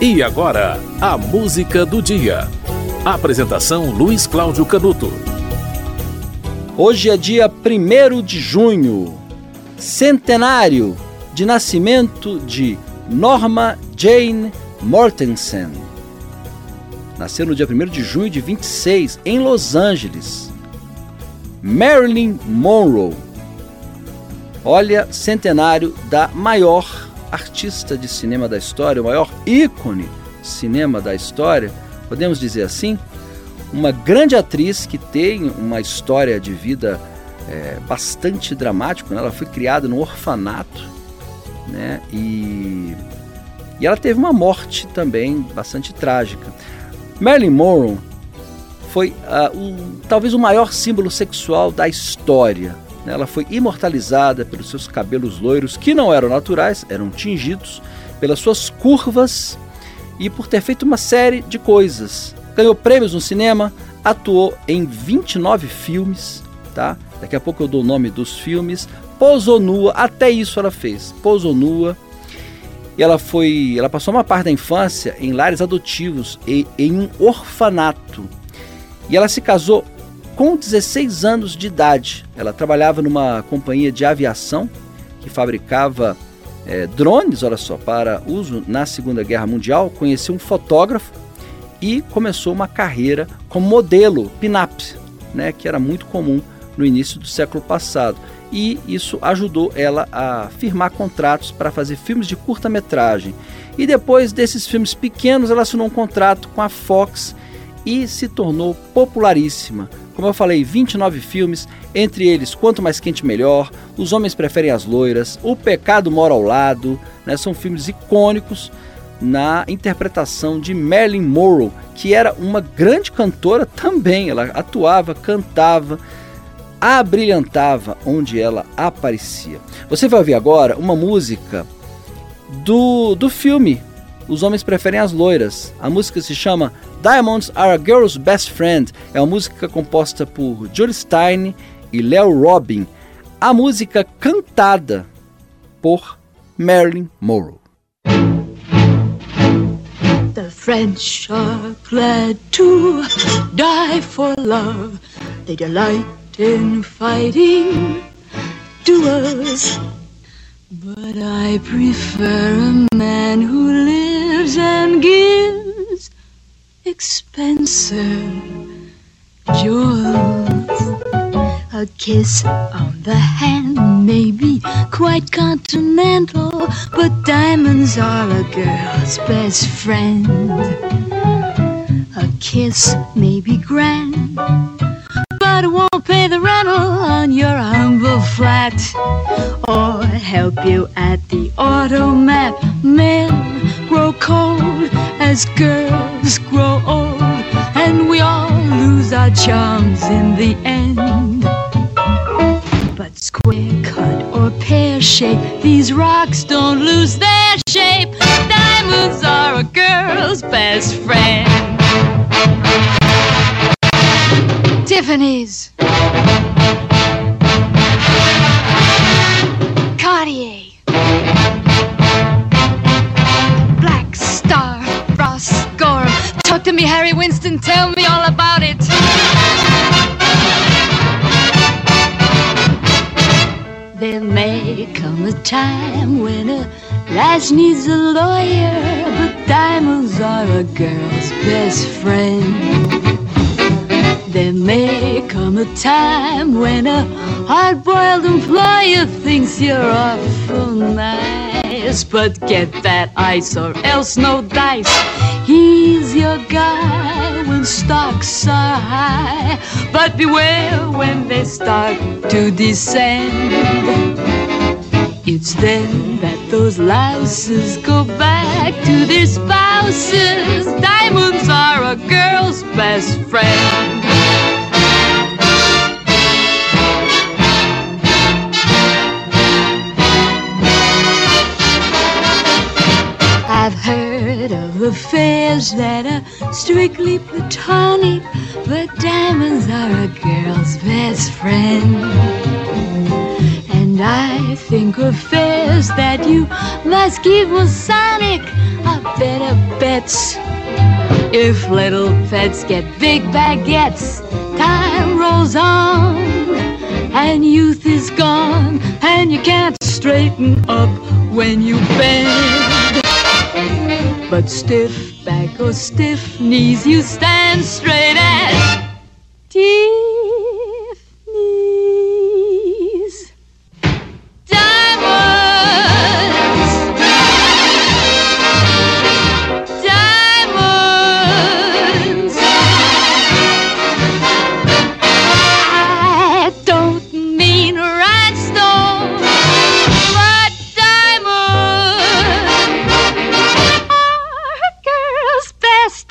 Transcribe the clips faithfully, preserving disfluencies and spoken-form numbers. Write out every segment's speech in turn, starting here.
E agora, a música do dia. Apresentação Luiz Cláudio Canuto. Hoje é dia primeiro de junho, centenário de nascimento de Norma Jane Mortensen. Nasceu no dia primeiro de junho de vinte e seis, em Los Angeles. Marilyn Monroe. Olha, centenário da maior artista de cinema da história, o maior ícone de cinema da história, podemos dizer assim, uma grande atriz que tem uma história de vida é, bastante dramática, né? Ela foi criada num orfanato, né? e, e ela teve uma morte também bastante trágica. Marilyn Monroe foi uh, um, talvez o maior símbolo sexual da história. Ela foi imortalizada pelos seus cabelos loiros, que não eram naturais, eram tingidos, pelas suas curvas e por ter feito uma série de coisas. Ganhou prêmios no cinema, atuou em vinte e nove filmes, tá? Daqui a pouco eu dou o nome dos filmes. Posou nua, até isso ela fez, posou nua. E ela, foi, ela passou uma parte da infância em lares adotivos e em um orfanato. E ela se casou com dezesseis anos de idade. Ela trabalhava numa companhia de aviação que fabricava é, drones, olha só, para uso na Segunda Guerra Mundial. Conheceu um fotógrafo e começou uma carreira como modelo pin-up, né, que era muito comum no início do século passado. E isso ajudou ela a firmar contratos para fazer filmes de curta-metragem. E depois desses filmes pequenos, ela assinou um contrato com a Fox e se tornou popularíssima. Como eu falei, vinte e nove filmes, entre eles Quanto Mais Quente Melhor, Os Homens Preferem as Loiras, O Pecado Mora ao Lado, né? São filmes icônicos na interpretação de Marilyn Monroe, que era uma grande cantora também. Ela atuava, cantava, abrilhantava onde ela aparecia. Você vai ouvir agora uma música do, do filme Os Homens Preferem as Loiras. A música se chama Diamonds Are a Girl's Best Friend. É uma música composta por Julie Stein e Leo Robin. A música cantada por Marilyn Monroe. The French are glad to die for love. They delight in fighting duels. But I prefer a man who lives and gives expensive jewels. A kiss on the hand may be quite continental, but diamonds are a girl's best friend. A kiss may be grand, but it won't pay the rental on your humble flat, or help you at the automat. Men grow cold as girls grow old, and we all lose our charms in the end. But square cut or pear shape, these rocks don't lose their shape. Diamonds are a girl's best friend. Tiffany's, Cartier, Black Star, Ross Gorham. Talk to me, Harry Winston, tell me all about it. There may come a time when a lass needs a lawyer, but diamonds are a girl's best friend. There may come a time when a hard-boiled employer thinks you're awful nice, but get that ice or else no dice. He's your guy when stocks are high, but beware when they start to descend. It's then that those louses go back to their spouses. Diamonds are a girl's best friend. I've heard of affairs that are strictly platonic, but diamonds are a girl's best friend. And And I think of fares that you must give Masonic a better bets. If little pets get big baguettes, time rolls on, and youth is gone, and you can't straighten up when you bend. But stiff back or stiff knees, you stand straight as Tiffany's. Diamonds, diamonds. I don't mean rhinestones, but diamonds are a girl's best,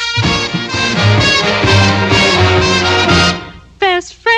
best friend.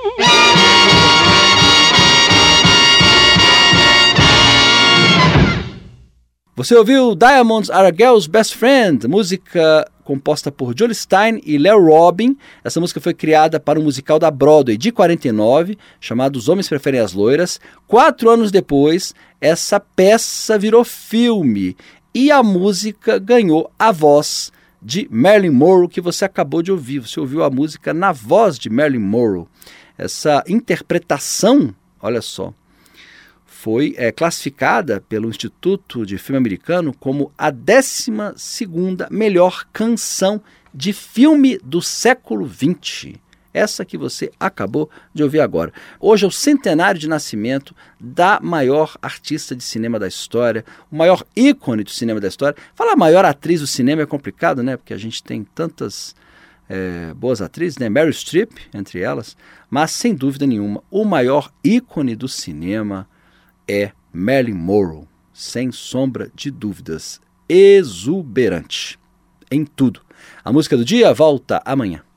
Você ouviu Diamonds Are a Girl's Best Friend, música composta por Joel Stein e Leo Robin. Essa música foi criada para um musical da Broadway de quarenta e nove, chamado Os Homens Preferem as Loiras. Quatro anos depois, essa peça virou filme e a música ganhou a voz de Marilyn Monroe, que você acabou de ouvir. Você ouviu a música na voz de Marilyn Monroe. Essa interpretação, olha só, foi é, classificada pelo Instituto de Filme Americano como a décima segunda melhor canção de filme do século vinte. Essa que você acabou de ouvir agora. Hoje é o centenário de nascimento da maior artista de cinema da história, o maior ícone do cinema da história. Falar maior atriz do cinema é complicado, né? Porque a gente tem tantas é, boas atrizes, né? Meryl Streep, entre elas. Mas, sem dúvida nenhuma, o maior ícone do cinema é Marilyn Monroe, sem sombra de dúvidas, exuberante em tudo. A música do dia volta amanhã.